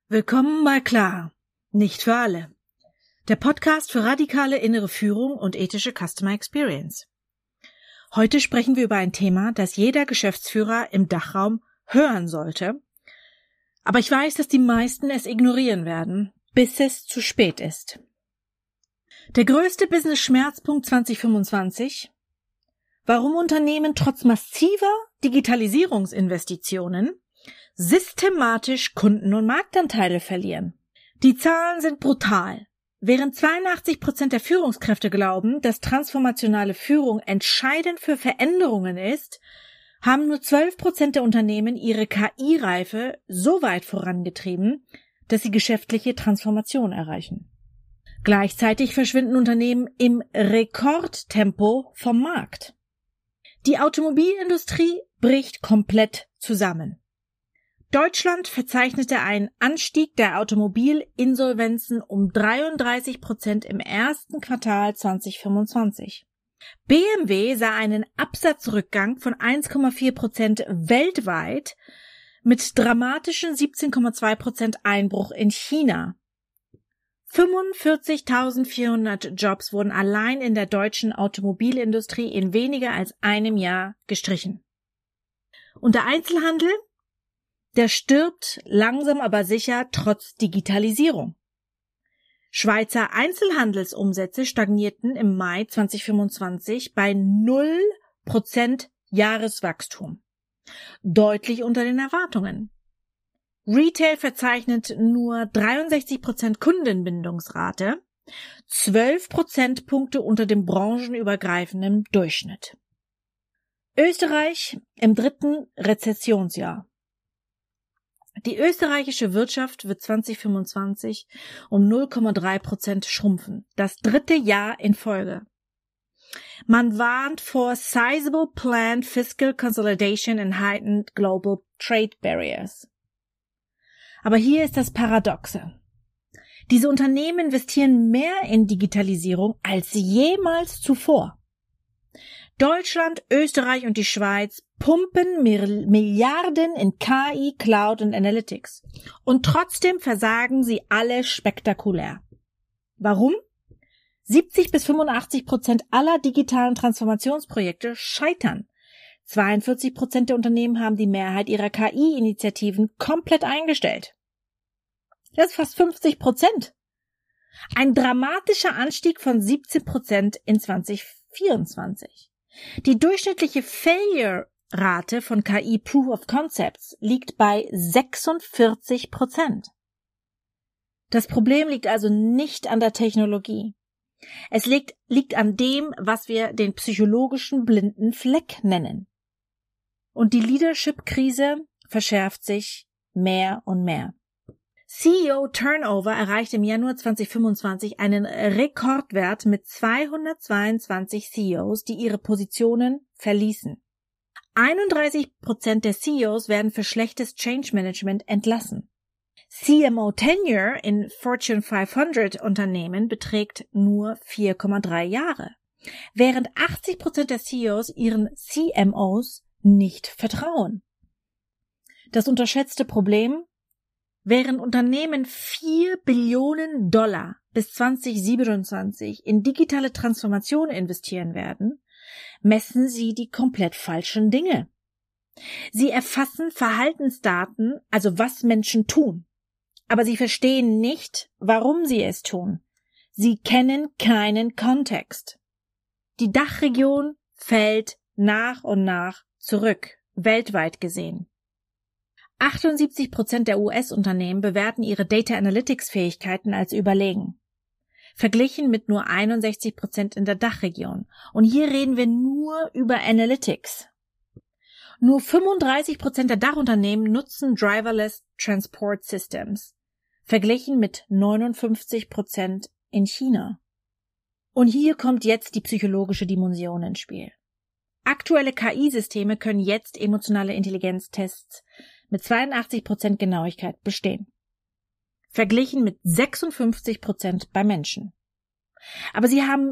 Willkommen bei Klar. Nicht für alle. Der Podcast für radikale innere Führung und ethische Customer Experience. Heute sprechen wir über ein Thema, das jeder Geschäftsführer im Dachraum hören sollte. Aber ich weiß, dass die meisten es ignorieren werden, bis es zu spät ist. Der größte Business-Schmerzpunkt 2025: Warum Unternehmen trotz massiver Digitalisierungsinvestitionen systematisch Kunden- und Marktanteile verlieren. Die Zahlen sind brutal. Während 82% der Führungskräfte glauben, dass transformationale Führung entscheidend für Veränderungen ist, haben nur 12% der Unternehmen ihre KI-Reife so weit vorangetrieben, dass sie geschäftliche Transformation erreichen. Gleichzeitig verschwinden Unternehmen im Rekordtempo vom Markt. Die Automobilindustrie bricht komplett zusammen. Deutschland verzeichnete einen Anstieg der Automobilinsolvenzen um 33% im ersten Quartal 2025. BMW sah einen Absatzrückgang von 1,4% weltweit mit dramatischen 17,2% Einbruch in China. 45.400 Jobs wurden allein in der deutschen Automobilindustrie in weniger als einem Jahr gestrichen. Und der Einzelhandel? Der stirbt langsam aber sicher trotz Digitalisierung. Schweizer Einzelhandelsumsätze stagnierten im Mai 2025 bei 0% Jahreswachstum. Deutlich unter den Erwartungen. Retail verzeichnet nur 63% Kundenbindungsrate, 12 Prozentpunkte unter dem branchenübergreifenden Durchschnitt. Österreich im dritten Rezessionsjahr. Die österreichische Wirtschaft wird 2025 um 0,3% schrumpfen, das dritte Jahr in Folge. Man warnt vor sizable planned fiscal consolidation and heightened global trade barriers. Aber hier ist das Paradoxe. Diese Unternehmen investieren mehr in Digitalisierung als jemals zuvor. Deutschland, Österreich und die Schweiz pumpen Milliarden in KI, Cloud und Analytics. Und trotzdem versagen sie alle spektakulär. Warum? 70-85% aller digitalen Transformationsprojekte scheitern. 42% der Unternehmen haben die Mehrheit ihrer KI-Initiativen komplett eingestellt. Das ist fast 50%. Ein dramatischer Anstieg von 17% in 2024. Die durchschnittliche Failure-Rate von KI Proof of Concepts liegt bei 46%. Das Problem liegt also nicht an der Technologie. Es liegt an dem, was wir den psychologischen blinden Fleck nennen. Und die Leadership-Krise verschärft sich mehr und mehr. CEO-Turnover erreicht im Januar 2025 einen Rekordwert mit 222 CEOs, die ihre Positionen verließen. 31% der CEOs werden für schlechtes Change Management entlassen. CMO-Tenure in Fortune 500 Unternehmen beträgt nur 4,3 Jahre, während 80% der CEOs ihren CMOs nicht vertrauen. Das unterschätzte Problem: Während Unternehmen $4 Billionen bis 2027 in digitale Transformation investieren werden, messen sie die komplett falschen Dinge. Sie erfassen Verhaltensdaten, also was Menschen tun, aber sie verstehen nicht, warum sie es tun. Sie kennen keinen Kontext. Die Dachregion fällt nach und nach zurück, weltweit gesehen. 78% der US-Unternehmen bewerten ihre Data Analytics-Fähigkeiten als überlegen, verglichen mit nur 61% in der Dachregion. Und hier reden wir nur über Analytics. Nur 35% der Dachunternehmen nutzen Driverless Transport Systems, verglichen mit 59% in China. Und hier kommt jetzt die psychologische Dimension ins Spiel. Aktuelle KI-Systeme können jetzt emotionale Intelligenztests mit 82% Genauigkeit bestehen, verglichen mit 56% bei Menschen. Aber sie haben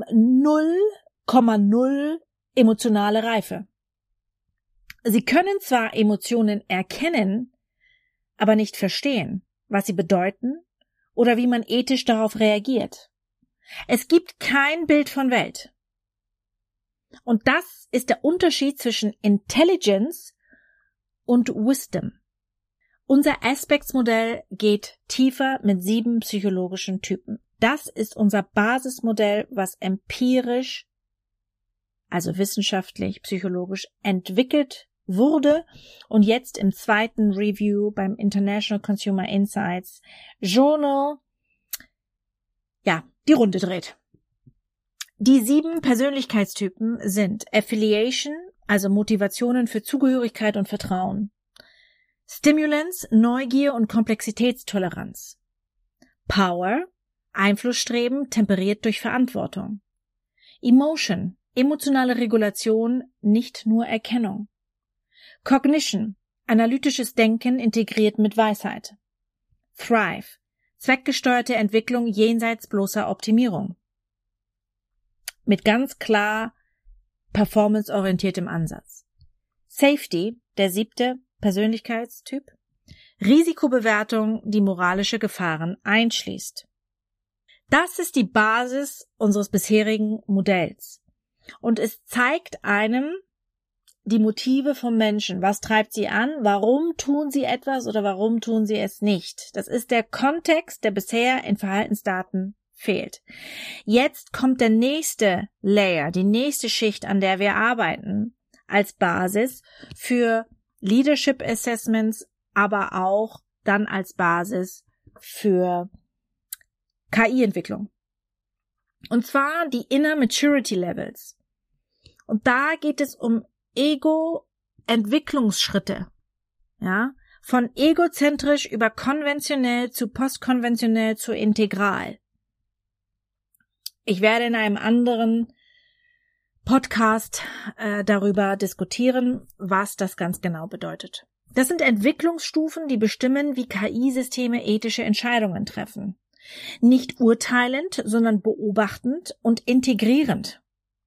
0,0 emotionale Reife. Sie können zwar Emotionen erkennen, aber nicht verstehen, was sie bedeuten oder wie man ethisch darauf reagiert. Es gibt kein Bild von Welt. Und das ist der Unterschied zwischen Intelligence und Wisdom. Unser Aspects-Modell geht tiefer mit 7 psychologischen Typen. Das ist unser Basismodell, was empirisch, also wissenschaftlich, psychologisch entwickelt wurde und jetzt im 2. Review beim International Consumer Insights Journal, die Runde dreht. Die 7 Persönlichkeitstypen sind Affiliation, also Motivationen für Zugehörigkeit und Vertrauen. Stimulants, Neugier und Komplexitätstoleranz. Power, Einflussstreben, temperiert durch Verantwortung. Emotion, emotionale Regulation, nicht nur Erkennung. Cognition, analytisches Denken integriert mit Weisheit. Thrive, zweckgesteuerte Entwicklung jenseits bloßer Optimierung. Mit ganz klar performanceorientiertem Ansatz. Safety, der 7. Persönlichkeitstyp. Risikobewertung, die moralische Gefahren einschließt. Das ist die Basis unseres bisherigen Modells. Und es zeigt einem die Motive von Menschen. Was treibt sie an? Warum tun sie etwas oder warum tun sie es nicht? Das ist der Kontext, der bisher in Verhaltensdaten fehlt. Jetzt kommt der nächste Layer, die nächste Schicht, an der wir arbeiten, als Basis für Leadership Assessments, aber auch dann als Basis für KI-Entwicklung. Und zwar die Inner Maturity Levels. Und da geht es um Ego-Entwicklungsschritte. Von egozentrisch über konventionell zu postkonventionell zu integral. Ich werde in einem anderen Podcast darüber diskutieren, was das ganz genau bedeutet. Das sind Entwicklungsstufen, die bestimmen, wie KI-Systeme ethische Entscheidungen treffen. Nicht urteilend, sondern beobachtend und integrierend.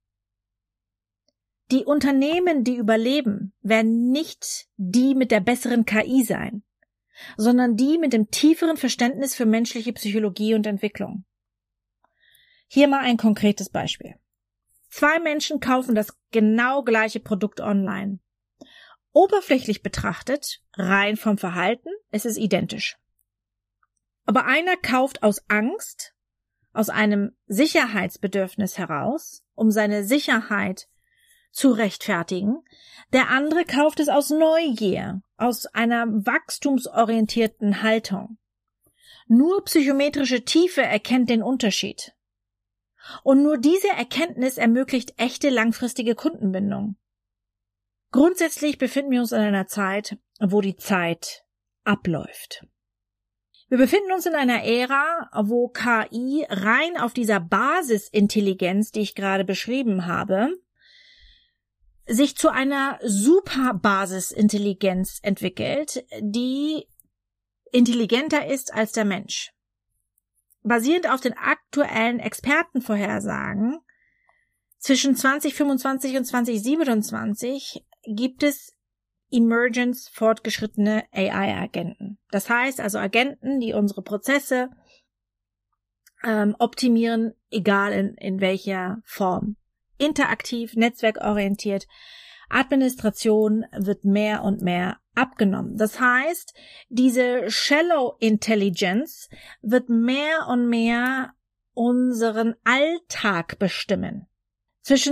Die Unternehmen, die überleben, werden nicht die mit der besseren KI sein, sondern die mit dem tieferen Verständnis für menschliche Psychologie und Entwicklung. Hier mal ein konkretes Beispiel. 2 Menschen kaufen das genau gleiche Produkt online. Oberflächlich betrachtet, rein vom Verhalten, es ist identisch. Aber einer kauft aus Angst, aus einem Sicherheitsbedürfnis heraus, um seine Sicherheit zu rechtfertigen. Der andere kauft es aus Neugier, aus einer wachstumsorientierten Haltung. Nur psychometrische Tiefe erkennt den Unterschied. Und nur diese Erkenntnis ermöglicht echte langfristige Kundenbindung. Grundsätzlich befinden wir uns in einer Zeit, wo die Zeit abläuft. Wir befinden uns in einer Ära, wo KI rein auf dieser Basisintelligenz, die ich gerade beschrieben habe, sich zu einer Superbasisintelligenz entwickelt, die intelligenter ist als der Mensch. Basierend auf den aktuellen Expertenvorhersagen zwischen 2025 und 2027 gibt es Emergence fortgeschrittene AI-Agenten. Das heißt also Agenten, die unsere Prozesse optimieren, egal in welcher Form. Interaktiv, netzwerkorientiert. Administration wird mehr und mehr abgenommen. Das heißt, diese Shallow Intelligence wird mehr und mehr unseren Alltag bestimmen. Zwischen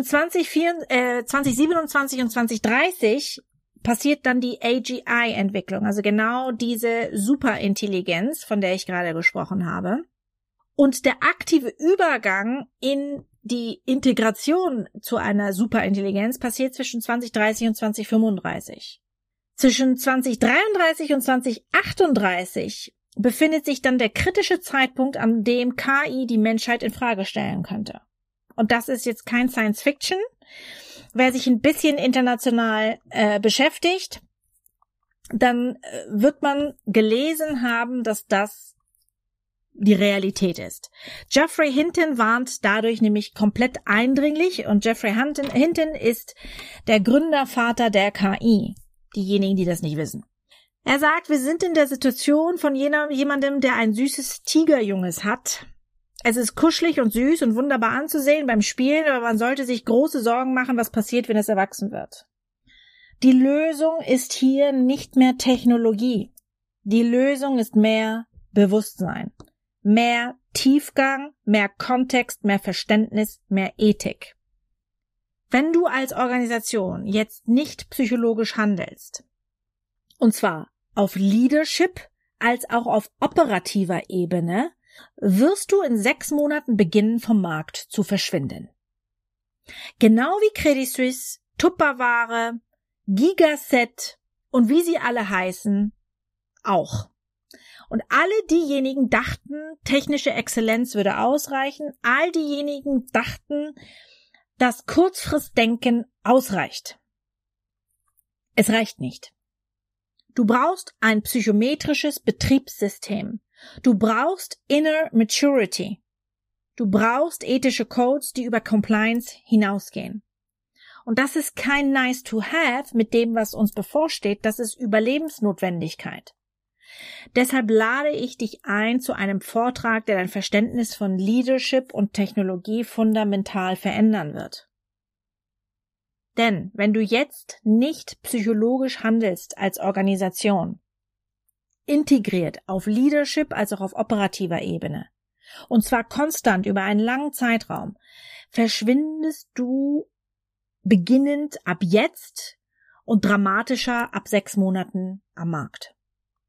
2027 und 2030 passiert dann die AGI-Entwicklung, also genau diese Superintelligenz, von der ich gerade gesprochen habe. Und der aktive Übergang in die Integration zu einer Superintelligenz passiert zwischen 2030 und 2035. Zwischen 2033 und 2038 befindet sich dann der kritische Zeitpunkt, an dem KI die Menschheit in Frage stellen könnte. Und das ist jetzt kein Science Fiction. Wer sich ein bisschen international beschäftigt, dann wird man gelesen haben, dass das die Realität ist. Geoffrey Hinton warnt dadurch nämlich komplett eindringlich und Geoffrey Hinton ist der Gründervater der KI. Diejenigen, die das nicht wissen. Er sagt, wir sind in der Situation von jemandem, der ein süßes Tigerjunges hat. Es ist kuschelig und süß und wunderbar anzusehen beim Spielen, aber man sollte sich große Sorgen machen, was passiert, wenn es erwachsen wird. Die Lösung ist hier nicht mehr Technologie. Die Lösung ist mehr Bewusstsein, mehr Tiefgang, mehr Kontext, mehr Verständnis, mehr Ethik. Wenn du als Organisation jetzt nicht psychologisch handelst, und zwar auf Leadership als auch auf operativer Ebene, wirst du in 6 Monaten beginnen, vom Markt zu verschwinden. Genau wie Credit Suisse, Tupperware, Gigaset und wie sie alle heißen, auch. Und alle diejenigen dachten, technische Exzellenz würde ausreichen. All diejenigen dachten, dass Kurzfristdenken ausreicht. Es reicht nicht. Du brauchst ein psychometrisches Betriebssystem. Du brauchst Inner Maturity. Du brauchst ethische Codes, die über Compliance hinausgehen. Und das ist kein nice to have mit dem, was uns bevorsteht, das ist Überlebensnotwendigkeit. Deshalb lade ich dich ein zu einem Vortrag, der dein Verständnis von Leadership und Technologie fundamental verändern wird. Denn wenn du jetzt nicht psychologisch handelst als Organisation, integriert auf Leadership als auch auf operativer Ebene, und zwar konstant über einen langen Zeitraum, verschwindest du beginnend ab jetzt und dramatischer ab 6 Monaten am Markt.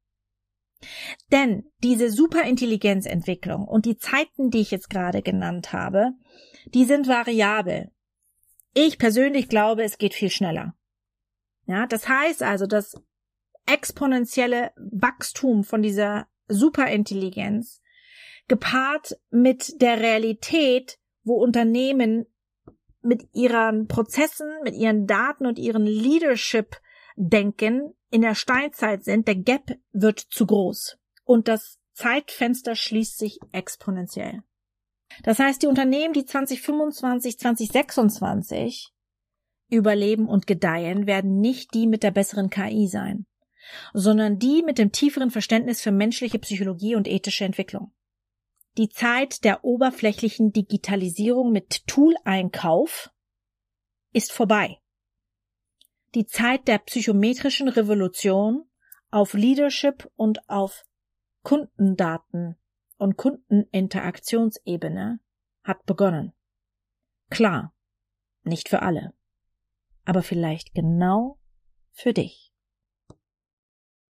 Denn diese Superintelligenzentwicklung und die Zeiten, die ich jetzt gerade genannt habe, die sind variabel. Ich persönlich glaube, es geht viel schneller. Ja, das heißt also, das exponentielle Wachstum von dieser Superintelligenz gepaart mit der Realität, wo Unternehmen mit ihren Prozessen, mit ihren Daten und ihren Leadership-Denken in der Steinzeit sind, der Gap wird zu groß und das Zeitfenster schließt sich exponentiell. Das heißt, die Unternehmen, die 2025, 2026 überleben und gedeihen, werden nicht die mit der besseren KI sein, sondern die mit dem tieferen Verständnis für menschliche Psychologie und ethische Entwicklung. Die Zeit der oberflächlichen Digitalisierung mit Tool-Einkauf ist vorbei. Die Zeit der psychometrischen Revolution auf Leadership und auf Kundendaten und Kundeninteraktionsebene hat begonnen. Klar, nicht für alle, aber vielleicht genau für dich.